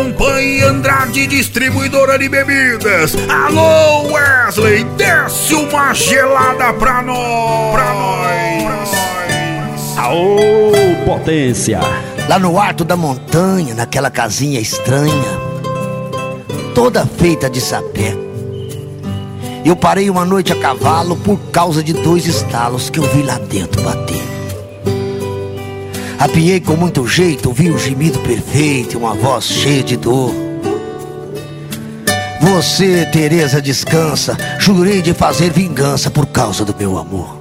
Companhia Andrade, distribuidora de bebidas. Alô, Wesley, desce uma gelada pra nós. Aô, potência. Lá no alto da montanha, naquela casinha estranha, toda feita de sapé, eu parei uma noite a cavalo por causa de 2 estalos que eu vi lá dentro bater. Apiei com muito jeito, ouvi um gemido perfeito e uma voz cheia de dor. Você, Teresa, descansa, jurei de fazer vingança por causa do meu amor.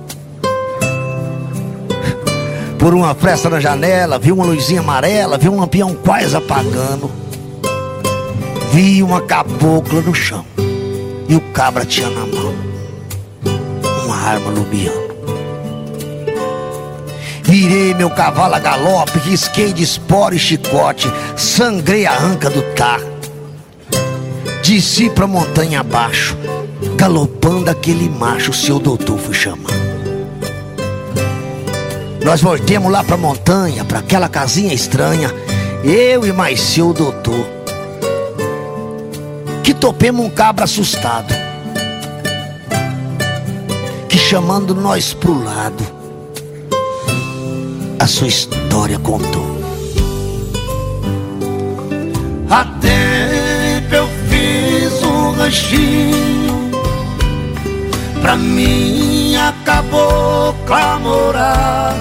Por uma fresta na janela, vi uma luzinha amarela, vi um lampião quase apagando. Vi uma cabocla no chão e o cabra tinha na mão uma arma lubiando. Virei meu cavalo a galope, risquei de espora e chicote, sangrei a anca do tar. Desci pra montanha abaixo, galopando aquele macho, seu doutor foi chamar. Nós voltemos lá pra montanha, pra aquela casinha estranha, eu e mais seu doutor, que topemos um cabra assustado, que chamando nós pro lado, a sua história contou. Há tempo eu fiz um ranchinho pra minha cabocla morar,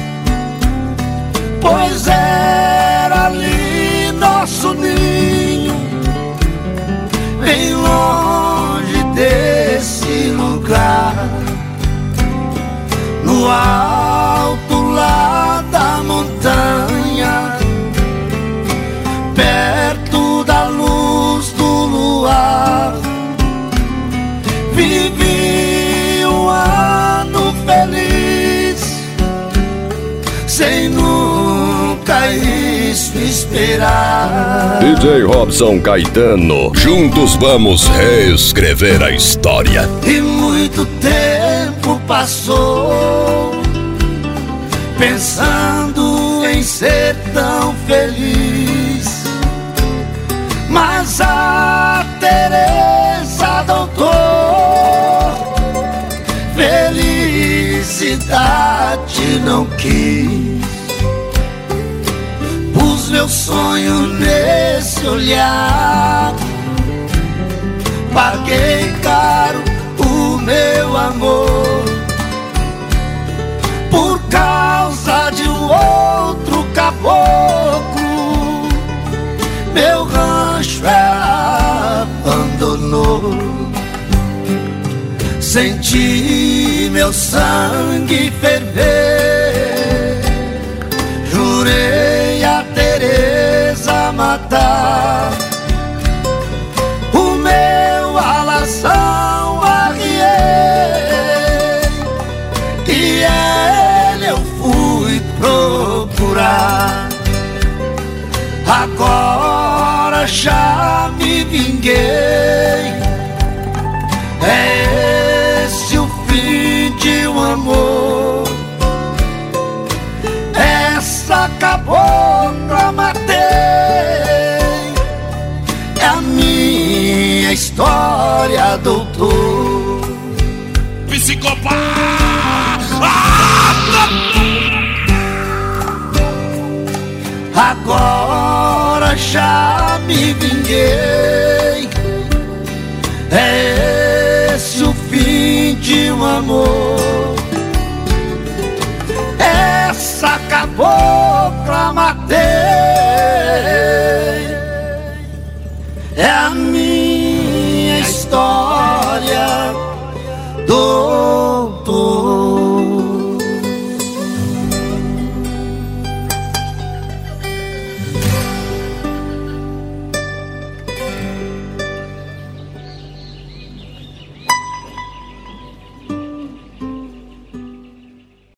pois era ali nosso ninho, bem longe desse lugar, no alto lá da montanha, perto da luz do luar. Vivi um ano feliz, sem nunca isso esperar. DJ Robson Caetano, juntos vamos reescrever a história. E muito tempo passou, pensando em ser tão feliz, mas a Teresa doutor, felicidade não quis. Pus meu sonho nesse olhar, paguei caro o meu amor, por causa de um outro caboclo, meu rancho ela abandonou. Senti meu sangue ferver, jurei a Teresa matar, o meu alazão arriei, e ele eu fui procurar. Agora já me vinguei, é esse o fim de um amor. Essa cabocla matei, é a minha história, doutor. Psicopata! Agora já me vinguei, é esse o fim de um amor. Essa cabocla matei, é a minha história do